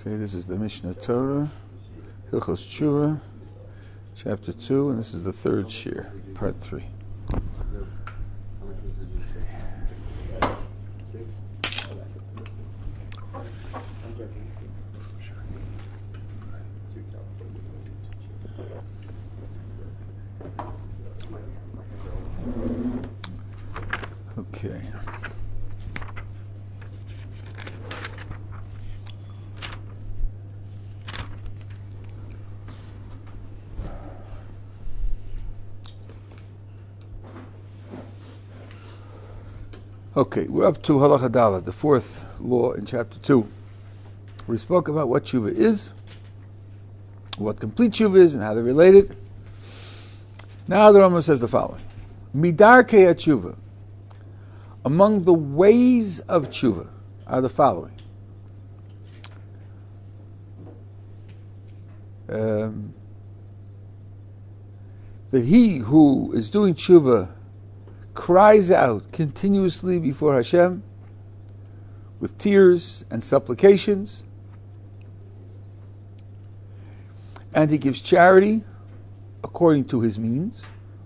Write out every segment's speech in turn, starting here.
Okay, this is the Mishnah Torah, Hilchos Tshuva, chapter 2, and this is the third shir, part 3. Okay. Okay, we're up to Halacha Daled, the fourth law in chapter 2. We spoke about what tshuva is, what complete tshuva is, and how they're related. Now the Rambam says the following. Midarkei tshuva. Among the ways of tshuva are the following. That he who is doing tshuva cries out continuously before Hashem with tears and supplications, and he gives charity according to his means,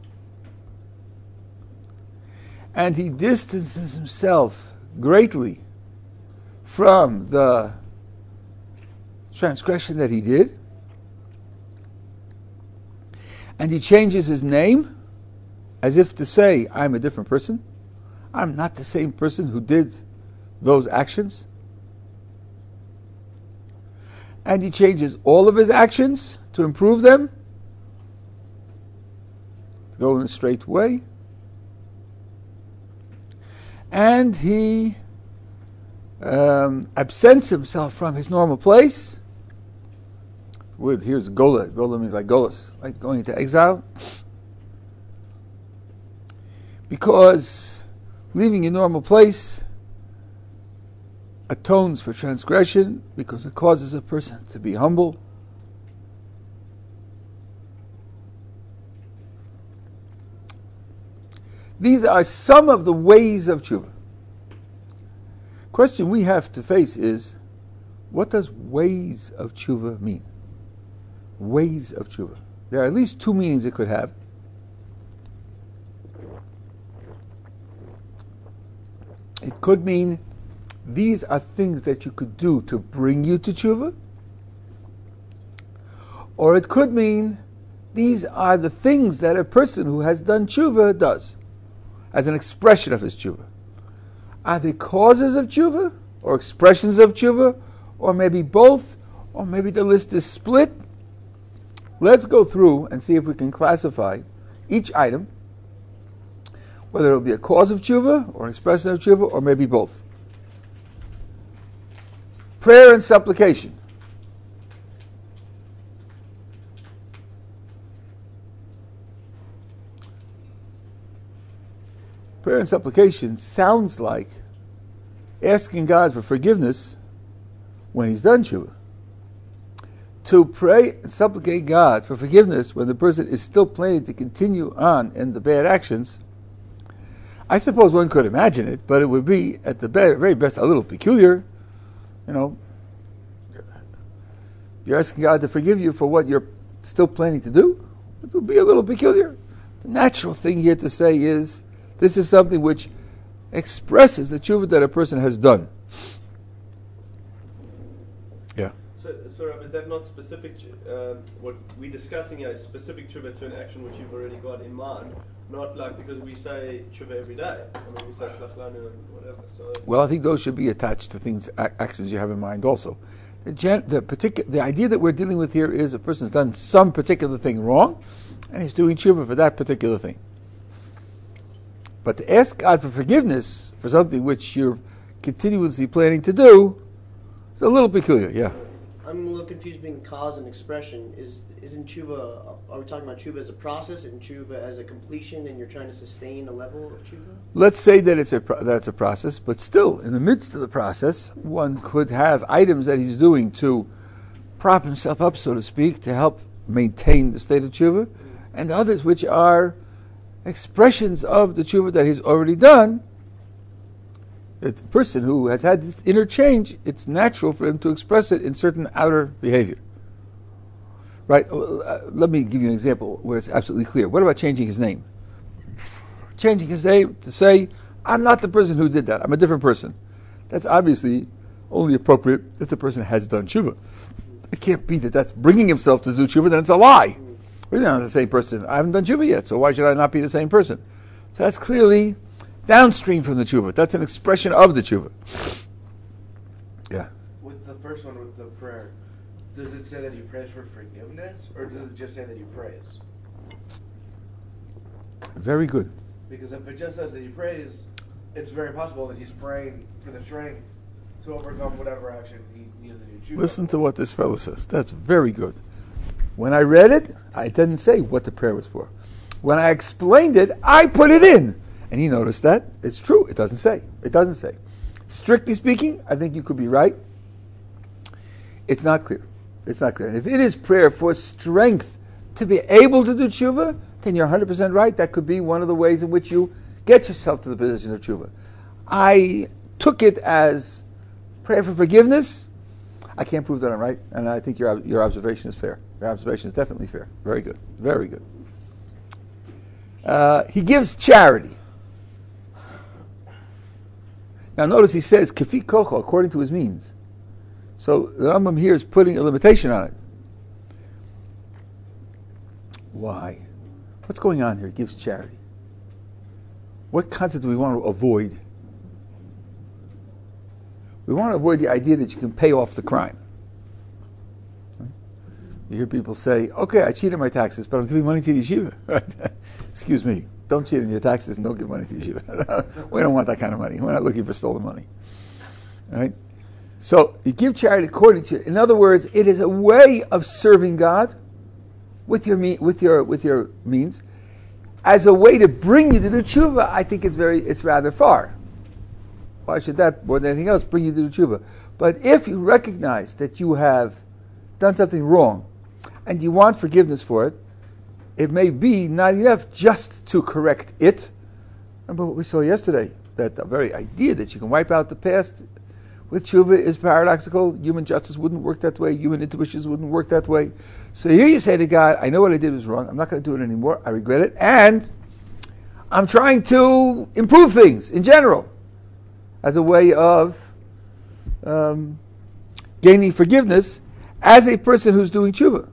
and he distances himself greatly from the transgression that he did, and he changes his name as if to say, I'm a different person. I'm not the same person who did those actions. And he changes all of his actions to improve them, to go in a straight way. And he absents himself from his normal place. Here's Gola. Gola means like Golas, like going into exile. Because leaving your normal place atones for transgression, because it causes a person to be humble. These are some of the ways of tshuva. Question we have to face is, what does ways of tshuva mean? Ways of tshuva. There are at least two meanings it could have. It could mean these are things that you could do to bring you to tshuva. Or it could mean these are the things that a person who has done tshuva does as an expression of his tshuva. Are they causes of tshuva or expressions of tshuva, or maybe both, or maybe the list is split? Let's go through and see if we can classify each item, whether it will be a cause of tshuva, or an expression of tshuva, or maybe both. Prayer and supplication. Prayer and supplication sounds like asking God for forgiveness when he's done tshuva. To pray and supplicate God for forgiveness when the person is still planning to continue on in the bad actions, I suppose one could imagine it, but it would be, at the very best, a little peculiar. You know, you're asking God to forgive you for what you're still planning to do. It would be a little peculiar. The natural thing here to say is, this is something which expresses the tshuva that a person has done. Yeah. So is that not specific? What we're discussing here is specific tshuva to an action which you've already got in mind. Not like because we say tshuva every day. I mean, we say slachlanu and whatever. So well, I think those should be attached to things, actions you have in mind also. The idea that we're dealing with here is a person's done some particular thing wrong, and he's doing tshuva for that particular thing. But to ask God for forgiveness for something which you're continuously planning to do is a little peculiar, yeah. I'm a little confused between cause and expression. Isn't tshuva, are we talking about tshuva as a process and tshuva as a completion, and you're trying to sustain a level of tshuva? Let's say that that's a process, but still, in the midst of the process, one could have items that he's doing to prop himself up, so to speak, to help maintain the state of tshuva, and others which are expressions of the tshuva that he's already done, The person who has had this inner change, it's natural for him to express it in certain outer behavior. Right? Let me give you an example where it's absolutely clear. What about changing his name? Changing his name to say, I'm not the person who did that. I'm a different person. That's obviously only appropriate if the person has done tshuva. It can't be that that's bringing himself to do tshuva, then it's a lie. We're not the same person. I haven't done tshuva yet, so why should I not be the same person? So that's clearly downstream from the tshuva. That's an expression of the tshuva. Yeah. With the first one, with the prayer, does it say that he prays for forgiveness, or does it just say that he prays? Very good. Because if it just says that he prays, it's very possible that he's praying for the strength to overcome whatever action he needs to do. Listen to what this fellow says. That's very good. When I read it, I didn't say what the prayer was for. When I explained it, I put it in. And he noticed that. It's true. It doesn't say. It doesn't say. Strictly speaking, I think you could be right. It's not clear. It's not clear. And if it is prayer for strength to be able to do tshuva, then you're 100% right. That could be one of the ways in which you get yourself to the position of tshuva. I took it as prayer for forgiveness. I can't prove that I'm right, and I think your observation is fair. Your observation is definitely fair. Very good. Very good. He gives charity. Now notice he says, Kefi kocho, according to his means. So the Rambam here is putting a limitation on it. Why? What's going on here? He gives charity. What concept do we want to avoid? We want to avoid the idea that you can pay off the crime. You hear people say, okay, I cheated my taxes, but I'm giving money to the yeshiva. Right? Excuse me, don't cheat on your taxes and don't give money to the yeshiva. We don't want that kind of money. We're not looking for stolen money. Right? So you give charity according to, in other words, it is a way of serving God with your means. As a way to bring you to do tshuva, I think it's rather far. Why should that, more than anything else, bring you to do tshuva? But if you recognize that you have done something wrong and you want forgiveness for it, it may be not enough just to correct it. Remember what we saw yesterday, that the very idea that you can wipe out the past with tshuva is paradoxical. Human justice wouldn't work that way. Human intuitions wouldn't work that way. So here you say to God, I know what I did was wrong. I'm not going to do it anymore. I regret it. And I'm trying to improve things in general as a way of gaining forgiveness as a person who's doing tshuva.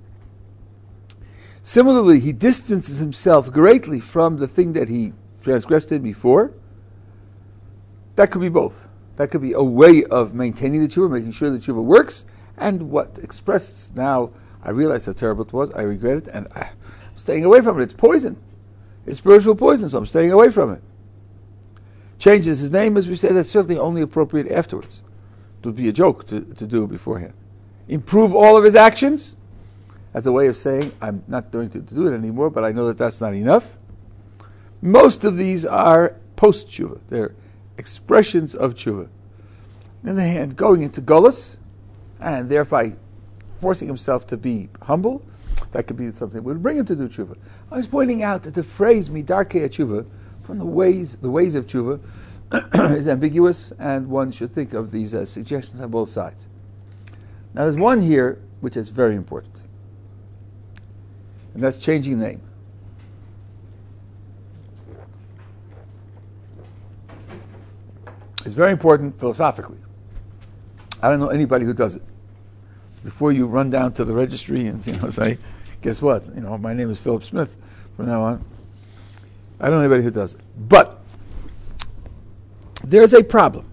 Similarly, he distances himself greatly from the thing that he transgressed in before. That could be both. That could be a way of maintaining the tshuva, making sure the tshuva works, and what expressed now, I realize how terrible it was, I regret it, and I'm staying away from it. It's poison. It's spiritual poison, so I'm staying away from it. Changes his name, as we say, that's certainly only appropriate afterwards. It would be a joke to do it beforehand. Improve all of his actions as a way of saying, I'm not going to do it anymore, but I know that that's not enough. Most of these are post-tshuva. They're expressions of tshuva. On the hand, going into gullus, and thereby forcing himself to be humble, that could be something that would bring him to do tshuva. I was pointing out that the phrase midarkei tshuva, from the ways of tshuva, is ambiguous, and one should think of these as suggestions on both sides. Now there's one here which is very important, and that's changing name. It's very important philosophically. I don't know anybody who does it. Before you run down to the registry and say, guess what? My name is Philip Smith from now on. I don't know anybody who does it. But there's a problem.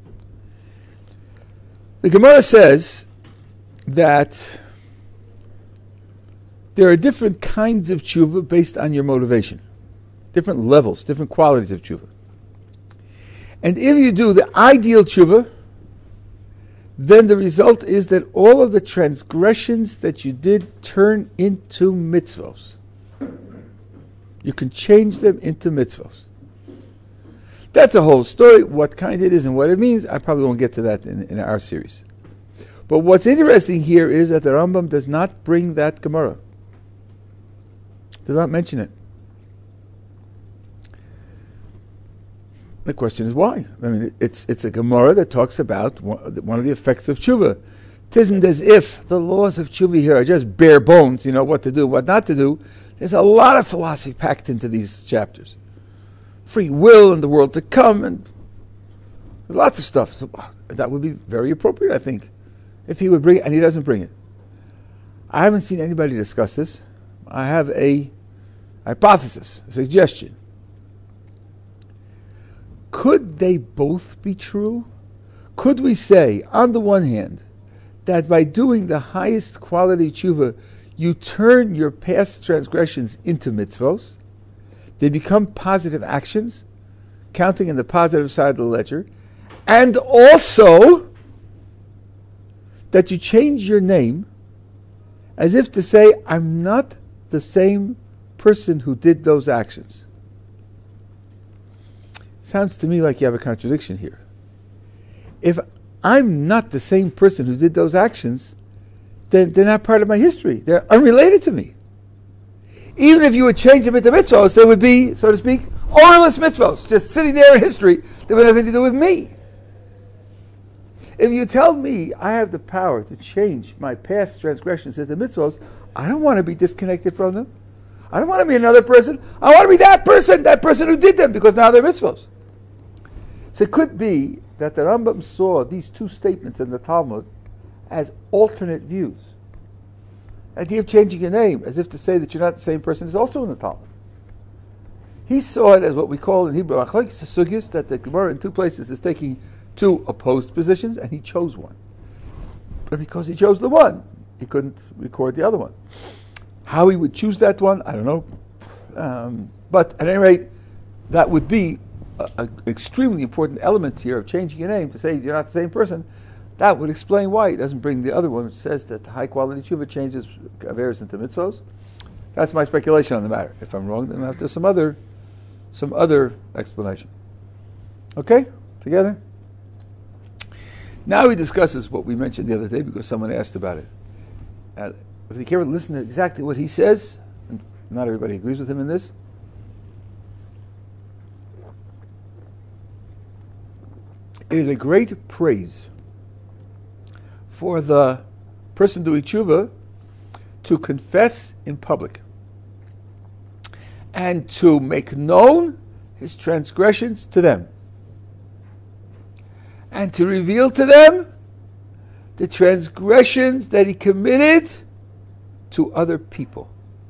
The Gemara says that there are different kinds of tshuva based on your motivation. Different levels, different qualities of tshuva. And if you do the ideal tshuva, then the result is that all of the transgressions that you did turn into mitzvos. You can change them into mitzvos. That's a whole story, what kind it is and what it means. I probably won't get to that in our series. But what's interesting here is that the Rambam does not bring that Gemara. Does not mention it. The question is why? I mean, it's a Gemara that talks about one of the effects of tshuva. It isn't as if the laws of tshuva here are just bare bones, what to do, what not to do. There's a lot of philosophy packed into these chapters. Free will and the world to come, and lots of stuff. So that would be very appropriate, I think, if he would bring it, and he doesn't bring it. I haven't seen anybody discuss this. I have a hypothesis, a suggestion. Could they both be true? Could we say, on the one hand, that by doing the highest quality tshuva, you turn your past transgressions into mitzvos? They become positive actions, counting in the positive side of the ledger, and also that you change your name as if to say, I'm not the same person who did those actions. Sounds to me like you have a contradiction here. If I'm not the same person who did those actions, then they're not part of my history. They're unrelated to me. Even if you would change them into mitzvos, they would be, so to speak, ownerless mitzvos, just sitting there in history that would have nothing to do with me. If you tell me I have the power to change my past transgressions into mitzvos, I don't want to be disconnected from them. I don't want to be another person. I want to be that person who did them, because now they're mitzvos. So it could be that the Rambam saw these two statements in the Talmud as alternate views. The idea of changing your name, as if to say that you're not the same person, is also in the Talmud. He saw it as what we call in Hebrew machlokes sugis, that the Gemara in two places is taking two opposed positions, and he chose one. But because he chose the one, he couldn't record the other one. How he would choose that one, I don't know. But at any rate, that would be an extremely important element here of changing your name to say you're not the same person. That would explain why he doesn't bring the other one, which says that the high quality tshuva changes averos into mitzvos. That's my speculation on the matter. If I'm wrong, then I'll have to have some other explanation. Okay? Together? Now he discusses what we mentioned the other day because someone asked about it. If you care to listen to exactly what he says, and not everybody agrees with him in this, it is a great praise for the person doing tshuva to confess in public and to make known his transgressions to them and to reveal to them the transgressions that he committed to other people.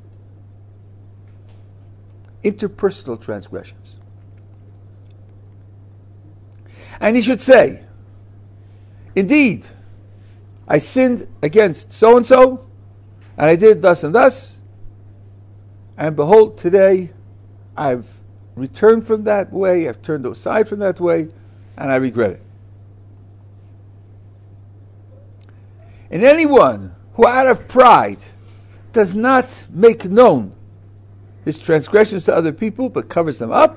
Interpersonal transgressions. And he should say, indeed, I sinned against so-and-so, and I did thus and thus, and behold, today I've returned from that way, I've turned aside from that way, and I regret it. And anyone who out of pride does not make known his transgressions to other people, but covers them up,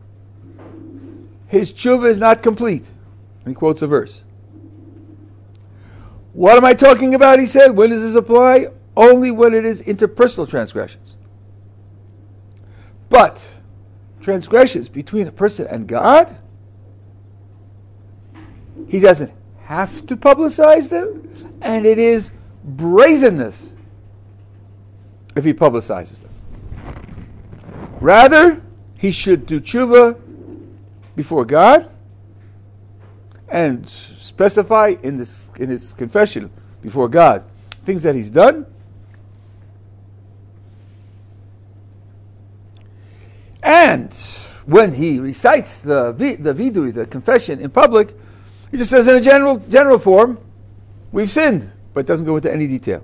his tshuva is not complete. And he quotes a verse. What am I talking about, he said? When does this apply? Only when it is interpersonal transgressions. But transgressions between a person and God, he doesn't have to publicize them, and it is brazenness if he publicizes them. Rather, he should do tshuva before God and specify in his confession before God things that he's done, and when he recites the vidui, the confession in public, he just says in a general form, we've sinned, but doesn't go into any detail.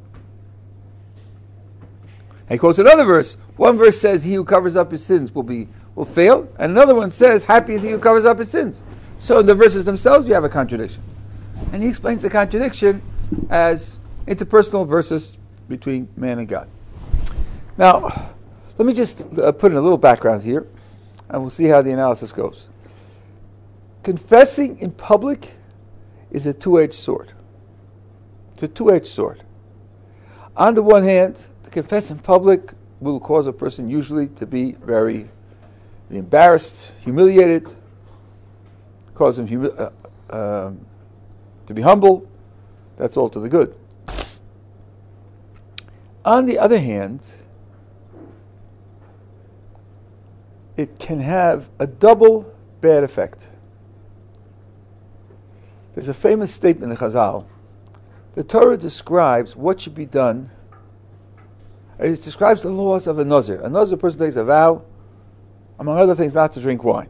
And he quotes another verse. One verse says, he who covers up his sins will fail, and another one says, happy is he who covers up his sins. So in the verses themselves, you have a contradiction. And he explains the contradiction as interpersonal versus between man and God. Now, let me just put in a little background here, and we'll see how the analysis goes. Confessing in public is a two-edged sword. It's a two-edged sword. On the one hand, to confess in public will cause a person usually to be very embarrassed, humiliated, cause him to be humble, that's all to the good. On the other hand, it can have a double bad effect. There's a famous statement in Chazal. The Torah describes what should be done. It describes the laws of a Nazir. A Nazir person takes a vow, among other things, not to drink wine.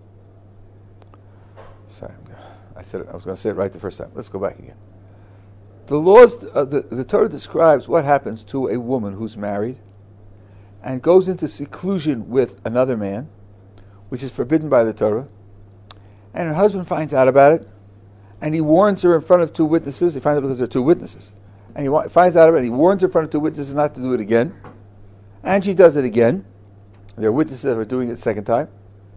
Sorry, I said it. I was going to say it right the first time. Let's go back again. The laws, the Torah describes what happens to a woman who's married and goes into seclusion with another man, which is forbidden by the Torah, and her husband finds out about it, and he warns her in front of two witnesses. He finds out because there are two witnesses. And he finds out about it, and he warns her in front of two witnesses not to do it again. And she does it again. There are witnesses that are doing it a second time.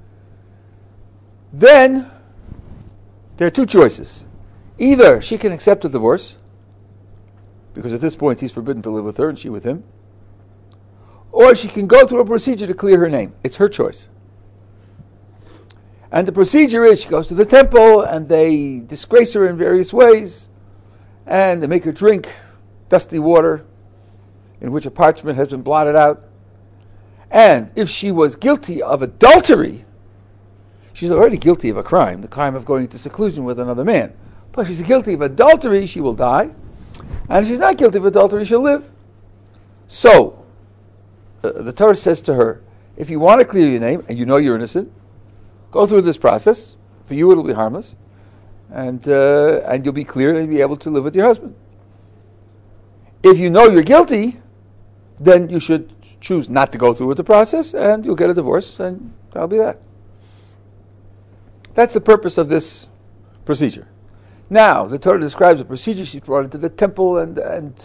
Then, there are two choices. Either she can accept the divorce, because at this point he's forbidden to live with her and she with him, or she can go through a procedure to clear her name. It's her choice. And the procedure is she goes to the temple and they disgrace her in various ways and they make her drink dusty water in which a parchment has been blotted out. And if she was guilty of adultery, she's already guilty of a crime, the crime of going into seclusion with another man. But if she's guilty of adultery, she will die. And if she's not guilty of adultery, she'll live. So, the Torah says to her, if you want to clear your name and you know you're innocent, go through this process. For you, it'll be harmless, and you'll be cleared and you'll be able to live with your husband. If you know you're guilty, then you should choose not to go through with the process, and you'll get a divorce, and that'll be that. That's the purpose of this procedure. Now, the Torah describes the procedure. She's brought into the temple, and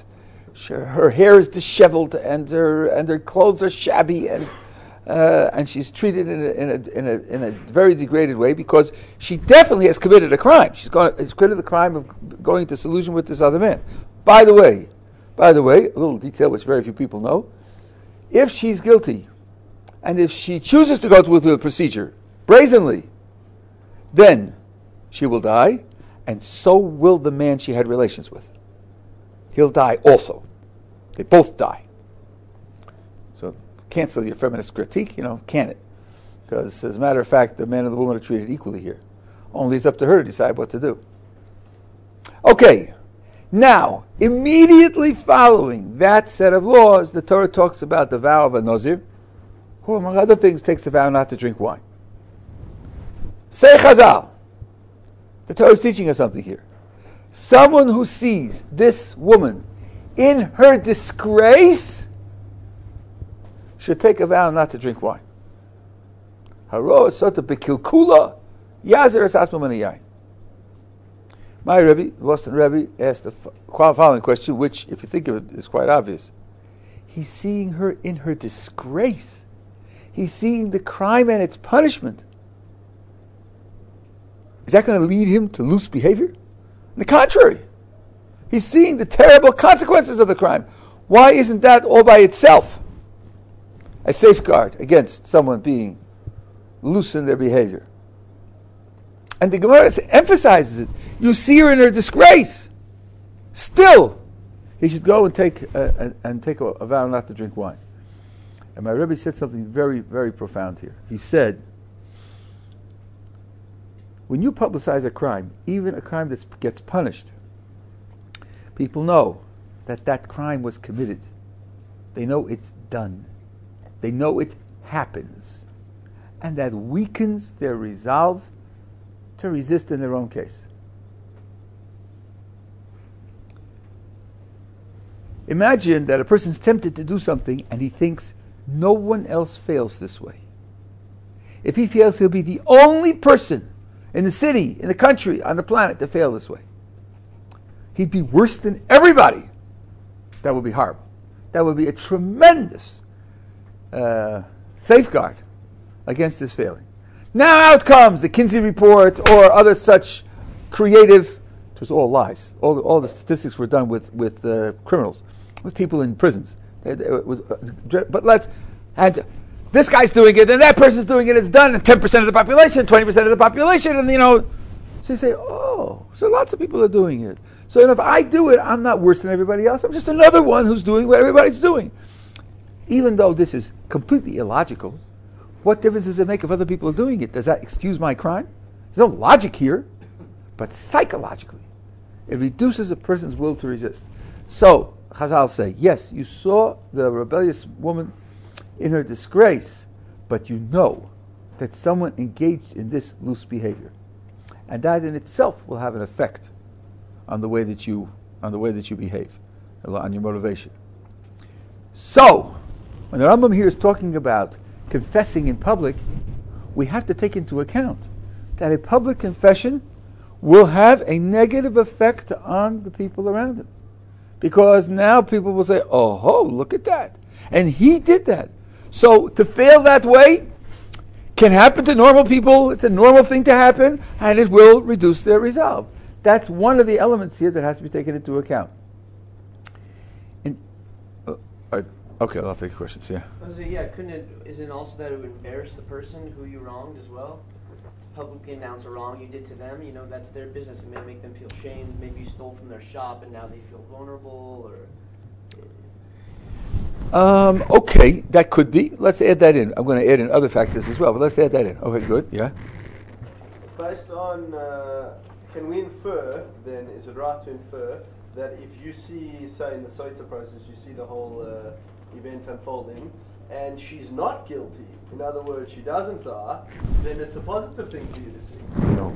her hair is disheveled, and her clothes are shabby, and she's treated in a very degraded way because she definitely has committed a crime. She's committed the crime of going into seclusion with this other man. By the way, a little detail which very few people know: if she's guilty, and if she chooses to go through the procedure brazenly, then she will die, and so will the man she had relations with. He'll die also. They both die. So cancel your feminist critique, can it? Because as a matter of fact, the man and the woman are treated equally here. Only it's up to her to decide what to do. Okay, now, immediately following that set of laws, the Torah talks about the vow of a Nazir, who among other things takes the vow not to drink wine. Say Chazal. The Torah is teaching us something here. Someone who sees this woman in her disgrace should take a vow not to drink wine. Haro sota bekilkula yazer asasma yain. My Rebbe, the Boston Rebbe, asked the following question, which, if you think of it, is quite obvious. He's seeing her in her disgrace. He's seeing the crime and its punishment. Is that going to lead him to loose behavior? On the contrary, he's seeing the terrible consequences of the crime. Why isn't that all by itself a safeguard against someone being loose in their behavior? And the Gemara emphasizes it. You see her in her disgrace. Still, he should go and take a vow not to drink wine. And my Rebbe said something very, very profound here. He said, when you publicize a crime, even a crime that gets punished, people know that crime was committed. They know it's done. They know it happens. And that weakens their resolve to resist in their own case. Imagine that a person's tempted to do something and he thinks no one else fails this way. If he fails, he'll be the only person in the city, in the country, on the planet to fail this way. He'd be worse than everybody. That would be horrible. That would be a tremendous safeguard against his failing. Now out comes the Kinsey report or other such creative. It was all lies. All the statistics were done with criminals, with people in prisons. This this guy's doing it, and that person's doing it, it's done, and 10% of the population, 20% of the population, and so you say, oh, so lots of people are doing it. So if I do it, I'm not worse than everybody else. I'm just another one who's doing what everybody's doing. Even though this is completely illogical, what difference does it make if other people are doing it? Does that excuse my crime? There's no logic here, but psychologically, it reduces a person's will to resist. So, Chazal say, yes, you saw the rebellious woman in her disgrace, but you know that someone engaged in this loose behavior. And that in itself will have an effect on the way that you behave, on your motivation. So, when the Rambam here is talking about confessing in public, we have to take into account that a public confession will have a negative effect on the people around him. Because now people will say, oh, look at that. And he did that. So to fail that way can happen to normal people. It's a normal thing to happen, and it will reduce their resolve. That's one of the elements here that has to be taken into account. Okay, I'll take questions, yeah. I was isn't it also that it would embarrass the person who you wronged as well? To publicly announce a wrong you did to them, that's their business. It may make them feel shamed. Maybe you stole from their shop and now they feel vulnerable, Okay, that could be. Let's add that in. I'm going to add in other factors as well, but let's add that in. Okay, good, yeah. Based on, can we infer, then, is it right to infer that if you see, say in the Soita process, you see the whole event unfolding, and she's not guilty, in other words, she doesn't die, then it's a positive thing for you to see? No.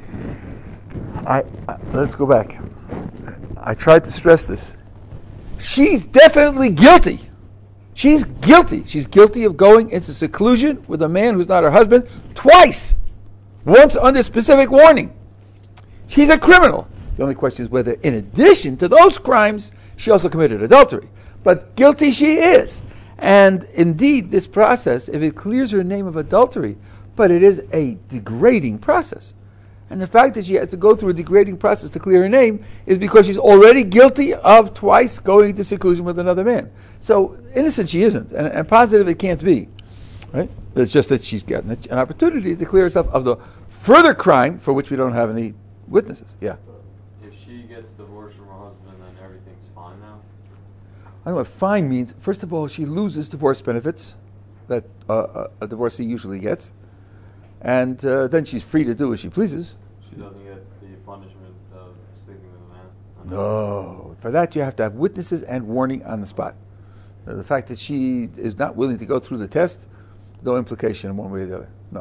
Let's go back. I tried to stress this. She's definitely guilty. She's guilty. She's guilty of going into seclusion with a man who's not her husband twice. Once under specific warning. She's a criminal. The only question is whether, in addition to those crimes, she also committed adultery. But guilty she is. And indeed, this process, if it clears her name of adultery, but it is a degrading process. And the fact that she has to go through a degrading process to clear her name is because she's already guilty of twice going into seclusion with another man. So innocent she isn't, and positive it can't be. Right? It's just that she's gotten an opportunity to clear herself of the further crime for which we don't have any witnesses. Yeah. If she gets divorced from her husband, then everything's fine now? I know what fine means. First of all, she loses divorce benefits that a divorcee usually gets. And then she's free to do as she pleases. She doesn't get the punishment of sleeping with a man? No. For that, you have to have witnesses and warning on the spot. The fact that she is not willing to go through the test, no implication in one way or the other. No.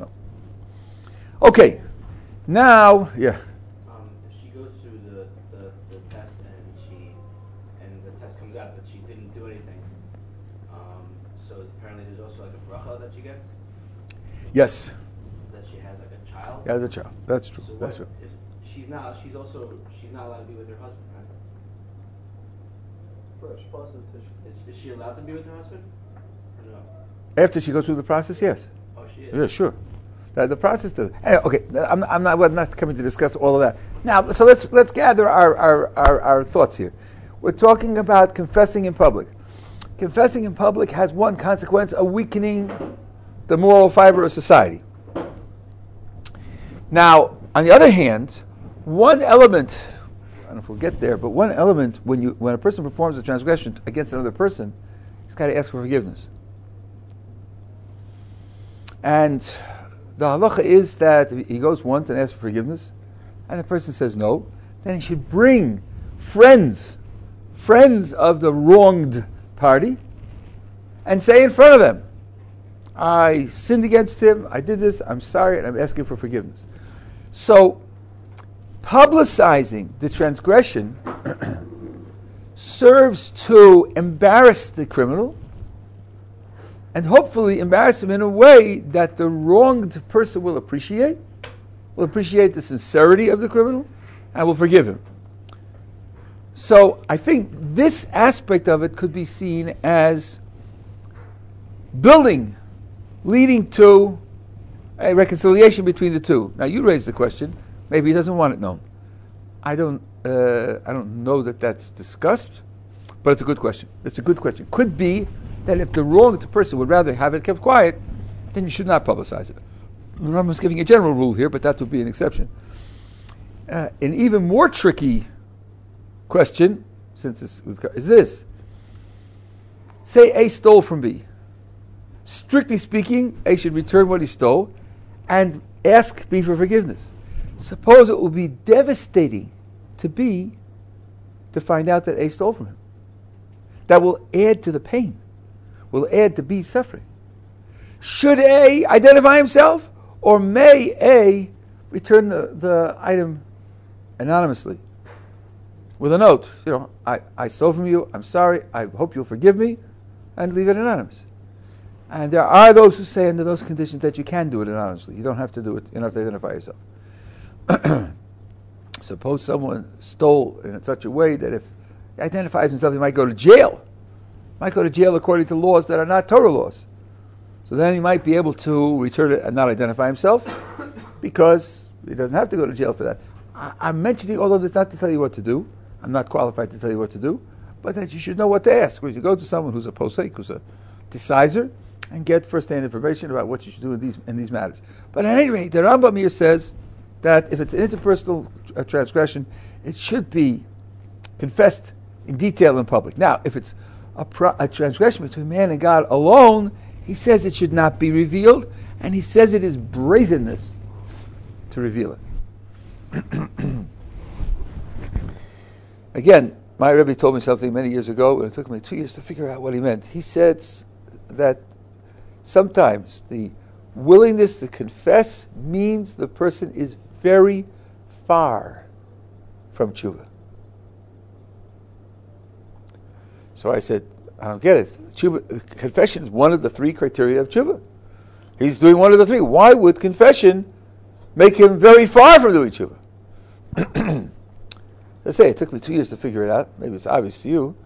Okay. Now, yeah. If she goes through the test and the test comes out that she didn't do anything, so apparently there's also like a bracha that she gets? Yes. That she has like a child? Yeah, as a child. That's true. So That's true. if she's not allowed to be with her husband, right? Is she allowed to be with her husband? Or no? After she goes through the process, yes. Oh, she is? Yeah, sure. The process does. Anyway, okay, we're not coming to discuss all of that. Now, so let's gather our thoughts here. We're talking about confessing in public. Confessing in public has one consequence, a weakening the moral fiber of society. Now, on the other hand, one element, I don't know if we'll get there, but one element when a person performs a transgression against another person, he's got to ask for forgiveness. And the halacha is that if he goes once and asks for forgiveness, and the person says no, then he should bring friends of the wronged party, and say in front of them, I sinned against him, I did this, I'm sorry, and I'm asking for forgiveness. So, publicizing the transgression serves to embarrass the criminal, and hopefully embarrass him in a way that the wronged person will appreciate the sincerity of the criminal, and will forgive him. So I think this aspect of it could be seen as leading to a reconciliation between the two. Now you raised the question, maybe he doesn't want it known. I don't know that that's discussed, but it's a good question. It's a good question. Could be that if the wronged person would rather have it kept quiet, then you should not publicize it. The Rambam is giving a general rule here, but that would be an exception. An even more tricky question, is this. Say A stole from B. Strictly speaking, A should return what he stole and ask B for forgiveness. Suppose it will be devastating to B to find out that A stole from him. That will add to the pain, will add to B's suffering. Should A identify himself, or may A return the item anonymously with a note? I stole from you, I'm sorry, I hope you'll forgive me, and leave it anonymous. And there are those who say under those conditions that you can do it anonymously. You don't have to do it, you don't have to identify yourself. Suppose someone stole in such a way that if he identifies himself, he might go to jail. Might go to jail according to laws that are not Torah laws. So then he might be able to return it and not identify himself because he doesn't have to go to jail for that. I'm mentioning all of this not to tell you what to do. I'm not qualified to tell you what to do, but that you should know what to ask. When you go to someone who's a posek, who's a decider, and get first-hand information about what you should do in these matters. But at any rate, the Rambam here says that if it's an interpersonal transgression, it should be confessed in detail in public. Now, if it's a transgression between man and God alone, he says it should not be revealed, and he says it is brazenness to reveal it. Again, my Rebbe told me something many years ago, and it took me 2 years to figure out what he meant. He said that sometimes the willingness to confess means the person is very far from tshuva. So I said, I don't get it. Confession is one of the three criteria of tshuva. He's doing one of the three. Why would confession make him very far from doing tshuva? Let's say it took me 2 years to figure it out. Maybe it's obvious to you.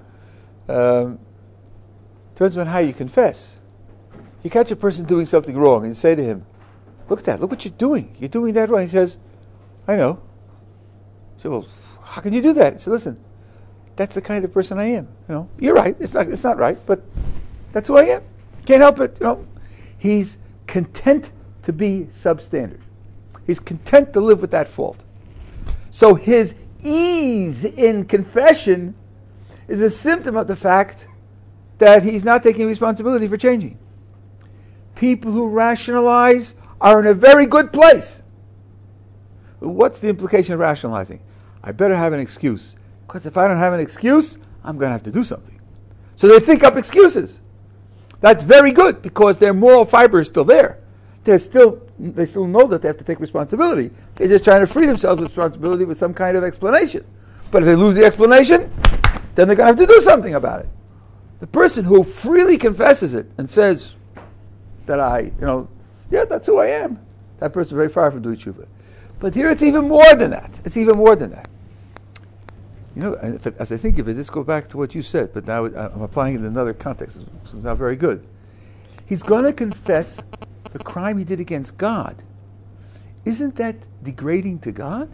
Depends on how you confess. You catch a person doing something wrong and you say to him, look at that, look what you're doing. You're doing that wrong. He says, I know. I say, well, how can you do that? He said, listen, that's the kind of person I am. You're right. It's not right, but that's who I am. Can't help it. He's content to be substandard. He's content to live with that fault. So his ease in confession is a symptom of the fact that he's not taking responsibility for changing. People who rationalize are in a very good place. What's the implication of rationalizing? I better have an excuse, because if I don't have an excuse, I'm going to have to do something. So they think up excuses. That's very good, because their moral fiber is still there. They still know that they have to take responsibility. They're just trying to free themselves of responsibility with some kind of explanation. But if they lose the explanation, then they're going to have to do something about it. The person who freely confesses it and says that that's who I am, that person is very far from doing tshuva. But here it's even more than that. It's even more than that. As I think of it, let's go back to what you said, but now I'm applying it in another context. It's not very good. He's going to confess the crime he did against God. Isn't that degrading to God?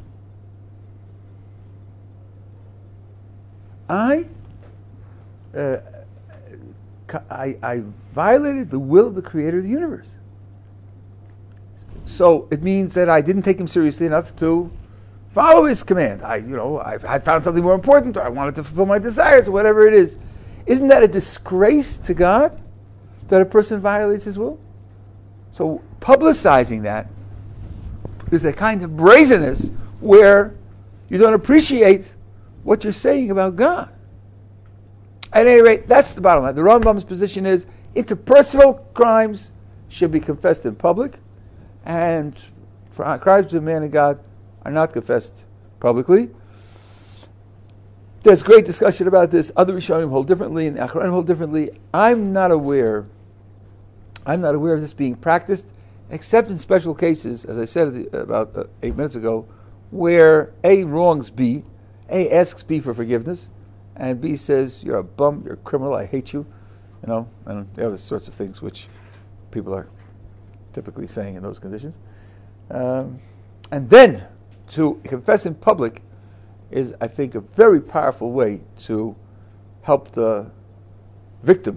I violated the will of the creator of the universe. So it means that I didn't take him seriously enough to follow his command. I found something more important, or I wanted to fulfill my desires, or whatever it is. Isn't that a disgrace to God that a person violates his will? So publicizing that is a kind of brazenness where you don't appreciate what you're saying about God. At any rate, that's the bottom line. The Rambam's position is interpersonal crimes should be confessed in public, and crimes between man and God are not confessed publicly. There's great discussion about this. Other Rishonim hold differently, and Achronim hold differently. I'm not aware of this being practiced, except in special cases, as I said about 8 minutes ago, where A wrongs B, A asks B for forgiveness, and B says, you're a bum, you're a criminal, I hate you, and the other sorts of things which people are typically saying in those conditions. And then to confess in public is, I think, a very powerful way to help the victim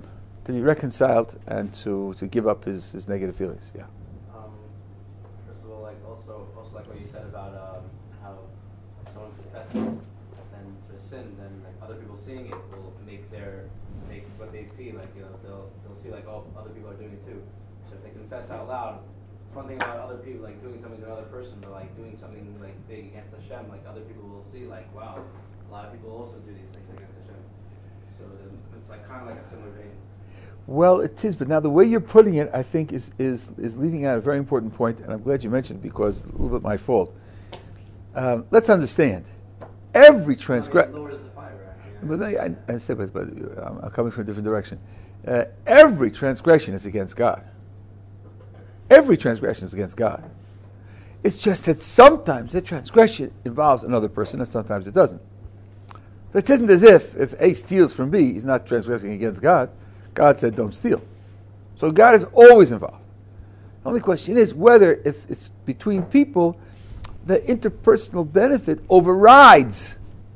to be reconciled and to give up his negative feelings. Yeah. First of all, like also like what you said about how if someone confesses then to a sin, then like other people seeing it will make what they see, like they'll see like, oh, other people are doing it too. So if they confess out loud, it's one thing about other people like doing something to another person, but like doing something like big against Hashem, like other people will see like, wow, a lot of people also do these things against Hashem. So then it's like kind of like a similar vein. Well, it is, but now the way you're putting it, I think, is leaving out a very important point, and I'm glad you mentioned it because it's a little bit my fault. Let's understand, every transgression. Lowers the fire, right? But I said, but I'm coming from a different direction. Every transgression is against God. Every transgression is against God. It's just that sometimes the transgression involves another person, and sometimes it doesn't. But it isn't as if A steals from B, he's not transgressing against God. God said, don't steal. So God is always involved. The only question is whether, if it's between people, the interpersonal benefit overrides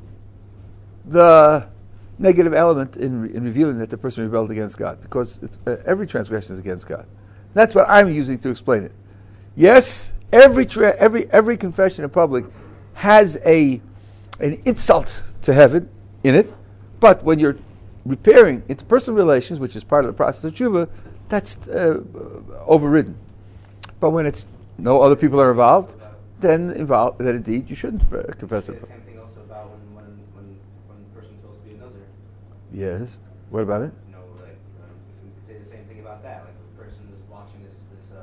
the negative element in revealing that the person rebelled against God. Because every transgression is against God. That's what I'm using to explain it. Yes, every confession in public has an insult to heaven in it, but when you're repairing interpersonal relations, which is part of the process of tshuva, that's overridden. But when it's no other people are involved, then indeed you shouldn't confess it. The same thing also about when the person's supposed to be a nazir. Yes. What about it? You know, like we could say the same thing about that. Like the person is watching this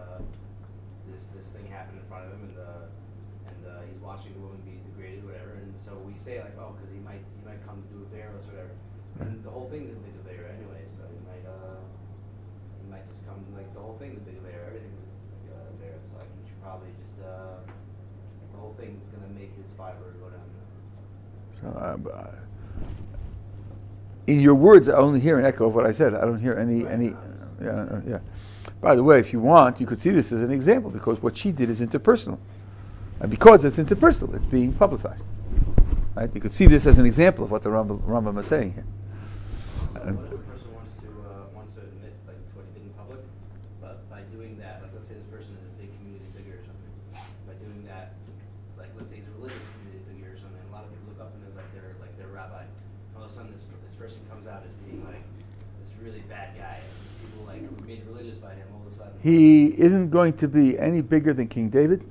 thing happen in front of him, and he's watching the woman be degraded, whatever. And so we say like, oh, because he might come to do a veros or whatever. And the whole thing's a big affair anyway, so he might just come, like, the whole thing's a big affair, everything's a big affair, so like, you should probably just, the whole thing's gonna make his fiber go down. So, in your words, I only hear an echo of what I said. I don't hear any. Yeah. By the way, if you want, you could see this as an example because what she did is interpersonal, and because it's interpersonal, it's being publicized. Right? You could see this as an example of what the Rambam is saying here. So what if a person wants to admit like to what he did in public, but by doing that, like let's say this person is a big community figure or something, by doing that, like let's say he's a religious community figure or something, a lot of people look up to him as like their rabbi. All of a sudden this person comes out as being like this really bad guy, and people like were made religious by him all of a sudden. He isn't going to be any bigger than King David,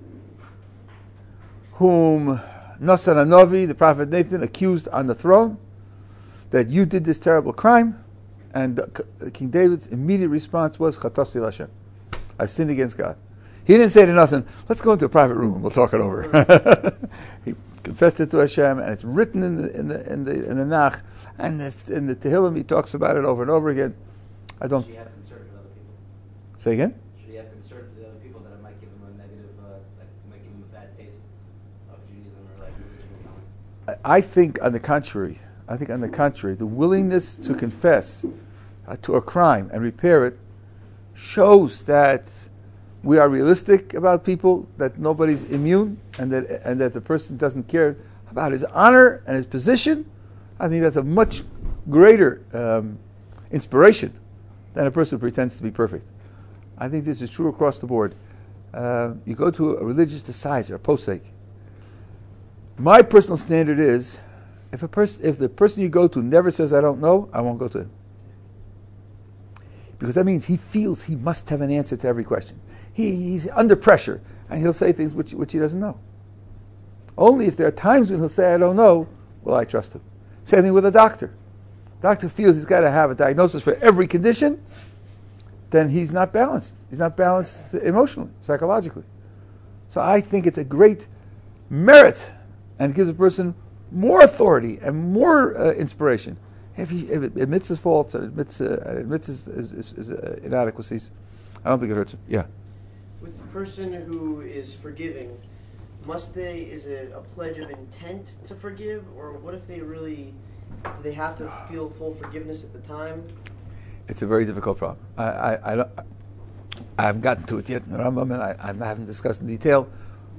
whom Nasan Hanavi, the prophet Nathan, accused on the throne that you did this terrible crime, and King David's immediate response was, Chatasi Hashem, I've sinned against God. He didn't say to Nasan, let's go into a private room and we'll talk it over. He confessed it to Hashem, and it's written in the Nach, and in the Tehillim he talks about it over and over again. I don't. Should he have concern for other people? Say again? Should he have concern for the other people that it might give him a negative, might give him a bad taste of Judaism or like religion? I think on the contrary, the willingness to confess to a crime and repair it shows that we are realistic about people, that nobody's immune, and that the person doesn't care about his honor and his position. I think that's a much greater inspiration than a person who pretends to be perfect. I think this is true across the board. You go to a religious decider, a posek. My personal standard is, if the person you go to never says I don't know, I won't go to him. Because that means he feels he must have an answer to every question. He's under pressure, and he'll say things which he doesn't know. Only if there are times when he'll say I don't know, will I trust him. Same thing with a doctor. Doctor feels he's got to have a diagnosis for every condition, then he's not balanced. He's not balanced emotionally, psychologically. So I think it's a great merit, and it gives a person more authority and more inspiration if he admits his faults and admits his inadequacies. I don't think it hurts him. Yeah. With the person who is forgiving, is it a pledge of intent to forgive, or what if do they have to feel full forgiveness at the time? It's a very difficult problem. I haven't gotten to it yet in the Rambam, and I haven't discussed in detail.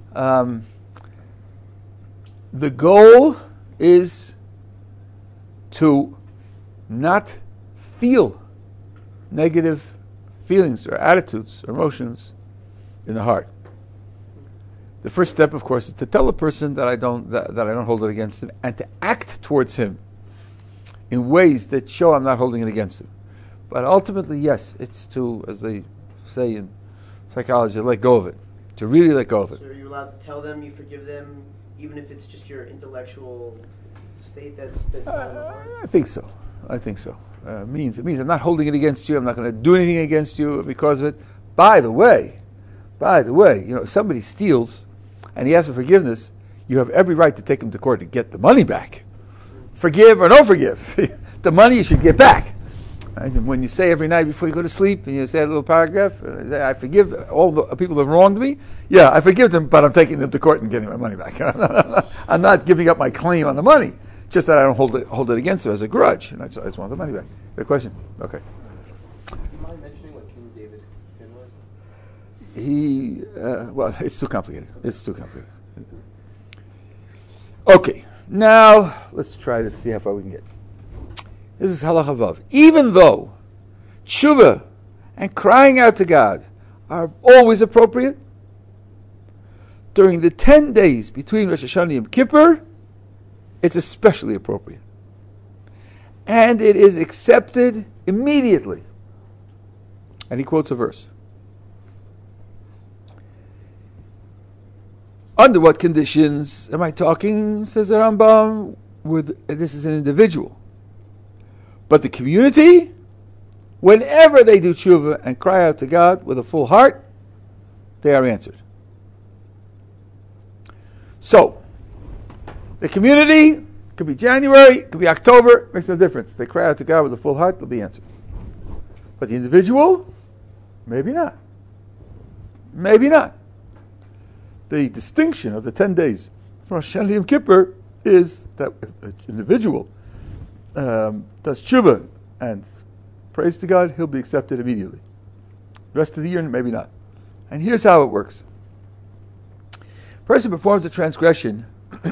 The goal is to not feel negative feelings or attitudes or emotions in the heart. The first step, of course, is to tell the person that I don't hold it against him, and to act towards him in ways that show I'm not holding it against him. But ultimately, yes, it's to, as they say in psychology, let go of it. To really let go of it. So are you allowed to tell them you forgive them, even if it's just your intellectual state that's not in the heart? I think so. It means I'm not holding it against you. I'm not going to do anything against you because of it. By the way, if somebody steals and he asks for forgiveness, you have every right to take him to court to get the money back. Forgive or don't forgive. The money you should get back. Right? And when you say every night before you go to sleep, and you say a little paragraph, I forgive all the people who have wronged me. Yeah, I forgive them, but I'm taking them to court and getting my money back. I'm not giving up my claim on the money. Just that I don't hold it against them as a grudge. And I just want the money back. Good question. Okay. Do you mind mentioning what King David's sin was? It's too complicated. Okay. Now, let's try to see how far we can get. This is Halacha Vav. Even though tshuva and crying out to God are always appropriate, during the 10 days between Rosh Hashanah and Yom Kippur, it's especially appropriate. And it is accepted immediately. And he quotes a verse. Under what conditions am I talking, says the Rambam, this is an individual. But the community, whenever they do tshuva and cry out to God with a full heart, they are answered. So, the community, could be January, could be October, makes no difference. They cry out to God with a full heart, they'll be answered. But the individual, maybe not. Maybe not. The distinction of the 10 days from Rosh Hashanah Yom Kippur is that if an individual does tshuva and prays to God, he'll be accepted immediately. The rest of the year, maybe not. And here's how it works. A person performs a transgression.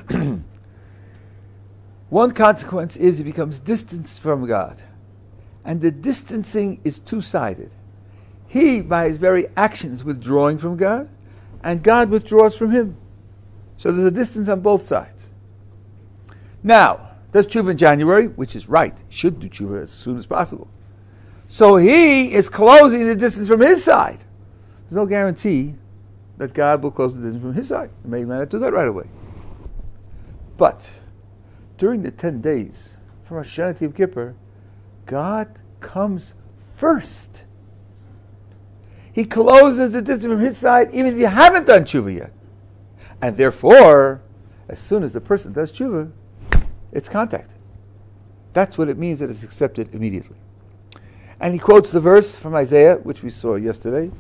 One consequence is he becomes distanced from God. And the distancing is two-sided. He, by his very actions, withdrawing from God, and God withdraws from him. So there's a distance on both sides. Now, does tshuva in January, which is right, should do tshuva as soon as possible. So he is closing the distance from his side. There's no guarantee that God will close the distance from his side. He may not do that right away. But during the 10 days from Rosh Hashanah to Yom Kippur, God comes first. He closes the distance from his side even if you haven't done tshuva yet. And therefore, as soon as the person does tshuva, it's contacted. That's what it means that it's accepted immediately. And he quotes the verse from Isaiah, which we saw yesterday.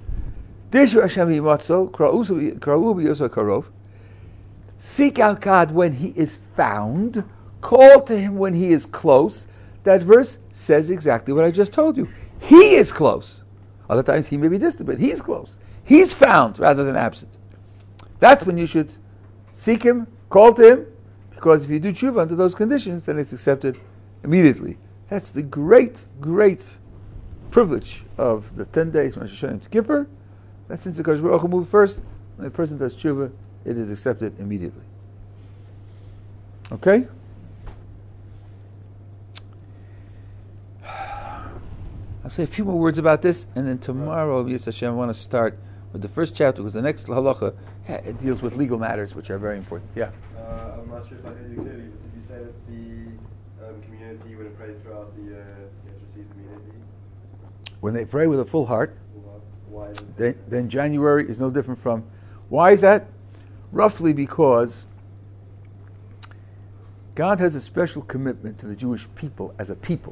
Seek out God when he is found. Call to him when he is close. That verse says exactly what I just told you. He is close. Other times he may be distant, but he's close. He's found rather than absent. That's when you should seek him, call to him, because if you do tshuva under those conditions, then it's accepted immediately. That's the great, great privilege of the 10 days from Rosh Hashanah to Kippur. That since the Kadosh Baruch Hu moved first, when the person does tshuva, it is accepted immediately. Okay? I'll say a few more words about this, and then tomorrow, Yis Hashem, I want to start with the first chapter, because the next halacha it deals with legal matters, which are very important. Yeah? I'm not sure if I heard you clearly, but did you say that the community, when it prays throughout the year, gets received immediately? When they pray with a full heart, Why is it? then January is no different from... Why is that? Roughly because God has a special commitment to the Jewish people as a people.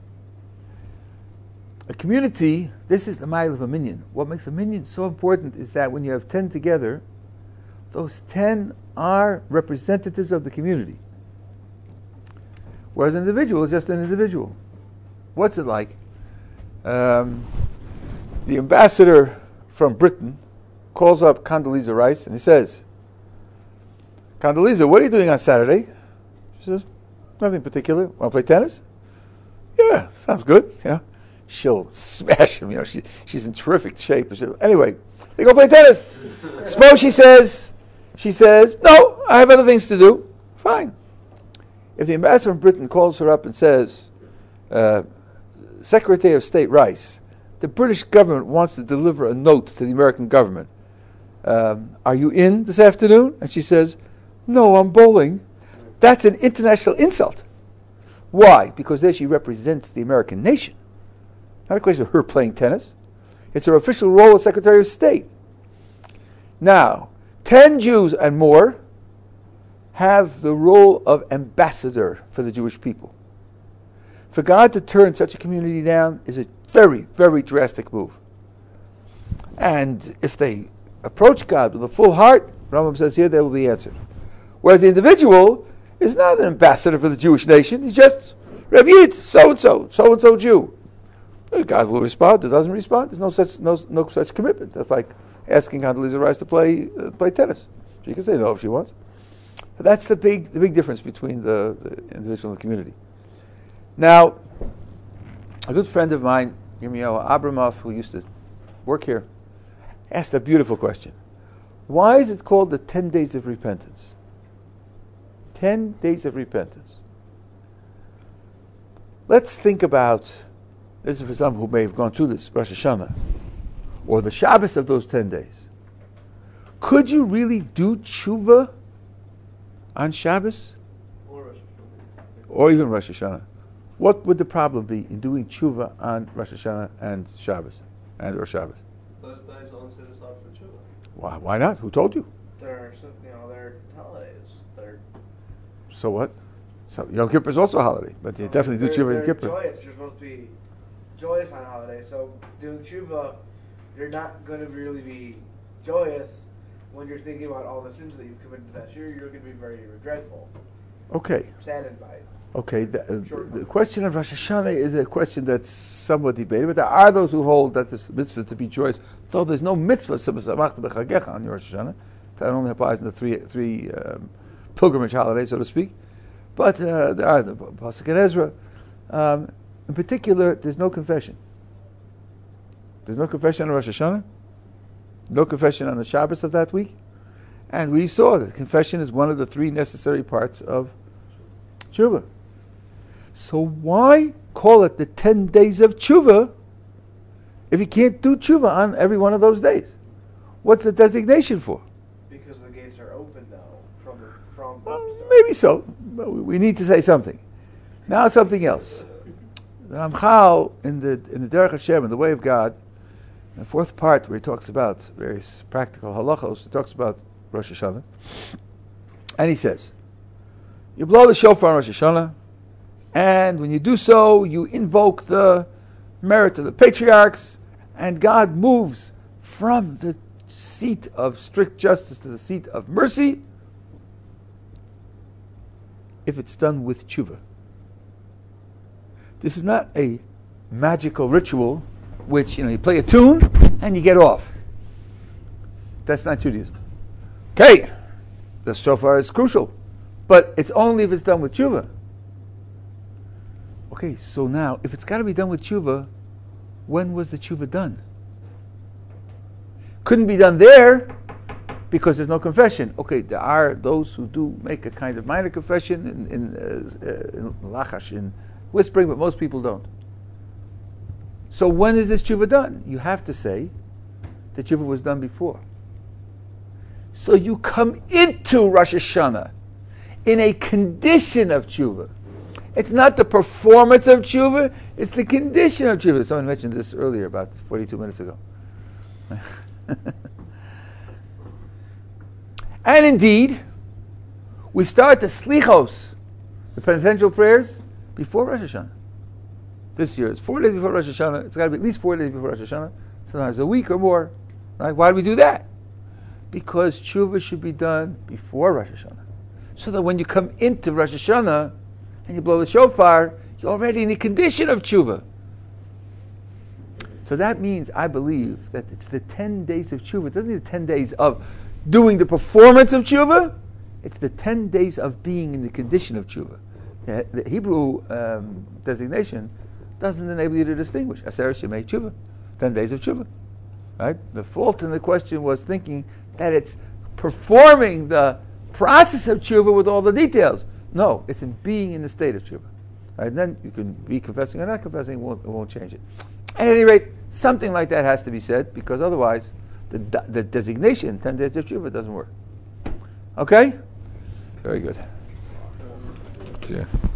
A community, this is the mile of a minyan. What makes a minyan so important is that when you have 10 together, those 10 are representatives of the community. Whereas an individual is just an individual. What's it like? The ambassador from Britain calls up Condoleezza Rice and he says, Condoleezza, what are you doing on Saturday? She says, nothing particular. Want to play tennis? Yeah, sounds good. she'll smash him. She's in terrific shape. Anyway, they go play tennis. Suppose she says, no, I have other things to do. Fine. If the ambassador from Britain calls her up and says, Secretary of State Rice, the British government wants to deliver a note to the American government. Are you in this afternoon? And she says, no, I'm bowling. That's an international insult. Why? Because there she represents the American nation. Not a question of her playing tennis. It's her official role as Secretary of State. Now, 10 Jews and more have the role of ambassador for the Jewish people. For God to turn such a community down is a very, very drastic move. And if they approach God with a full heart, Rambam says here, they will be answered. Whereas the individual is not an ambassador for the Jewish nation. He's just Reb Yitz, so-and-so Jew. God will respond. If he doesn't respond, there's no such commitment. That's like asking Condoleezza Rice to play tennis. She can say no if she wants. But that's the big difference between the individual and the community. Now, a good friend of mine, Yirmiyahu Abramov, who used to work here, asked a beautiful question. Why is it called the 10 days of repentance? 10 days of repentance. Let's think about, this is for some who may have gone through this, Rosh Hashanah, or the Shabbos of those 10 days. Could you really do tshuva on Shabbos? Or Rosh Hashanah. Or even Rosh Hashanah? What would the problem be in doing tshuva on Rosh Hashanah and Shabbos, or Shabbos? Those days aren't set aside for tshuva. Why not? Who told you? They're holidays. So what? So Yom Kippur is also a holiday, but you definitely do tshuva in They're Kippur. joyous. You're supposed to be joyous on holidays. So doing tshuva, you're not going to really be joyous when you're thinking about all the sins that you've committed that year. You're going to be very dreadful, Okay. saddened by it. Okay, the question of Rosh Hashanah is a question that's somewhat debated, but there are those who hold that it's mitzvah to be joyous, though there's no mitzvah on your Rosh Hashanah. That only applies in the three pilgrimage holidays, so to speak. But there are the Pasuk and Ezra. In particular, there's no confession. There's no confession on Rosh Hashanah, no confession on the Shabbos of that week, and we saw that confession is one of the 3 necessary parts of tshuva. So why call it the 10 days of tshuva if you can't do tshuva on every one of those days? What's the designation for? Because the gates are open now from Well, maybe so, but we need to say something. Now something else. The Ramchal in the Derech Hashem, in the Way of God, in the 4th part where he talks about various practical halachos, he talks about Rosh Hashanah, and he says, you blow the shofar on Rosh Hashanah, and when you do so, you invoke the merit of the patriarchs, and God moves from the seat of strict justice to the seat of mercy, if it's done with tshuva. This is not a magical ritual, which, you play a tune, and you get off. That's not Judaism. Okay, the shofar is crucial, but it's only if it's done with tshuva. Okay, so now, if it's got to be done with tshuva, when was the tshuva done? Couldn't be done there because there's no confession. Okay, there are those who do make a kind of minor confession in lachash, in whispering, but most people don't. So when is this tshuva done? You have to say the tshuva was done before. So you come into Rosh Hashanah in a condition of tshuva. It's not the performance of tshuva, it's the condition of tshuva. Someone mentioned this earlier, about 42 minutes ago. And indeed, we start the slichos, the penitential prayers, before Rosh Hashanah. This year, it's 4 days before Rosh Hashanah. It's got to be at least 4 days before Rosh Hashanah, sometimes a week or more. Right? Why do we do that? Because tshuva should be done before Rosh Hashanah. So that when you come into Rosh Hashanah and you blow the shofar, you're already in the condition of tshuva. So that means, I believe, that it's the 10 days of tshuva. It doesn't mean the 10 days of doing the performance of tshuva. It's the 10 days of being in the condition of tshuva. The Hebrew designation, doesn't enable you to distinguish. Aseret Yemei Tshuva, 10 days of Tshuva. Right? The fault in the question was thinking that it's performing the process of Tshuva with all the details. No, it's in being in the state of Tshuva. Right? And then you can be confessing or not confessing, it won't change it. At any rate, something like that has to be said, because otherwise the designation, 10 days of Tshuva, doesn't work. Okay? Very good. See ya.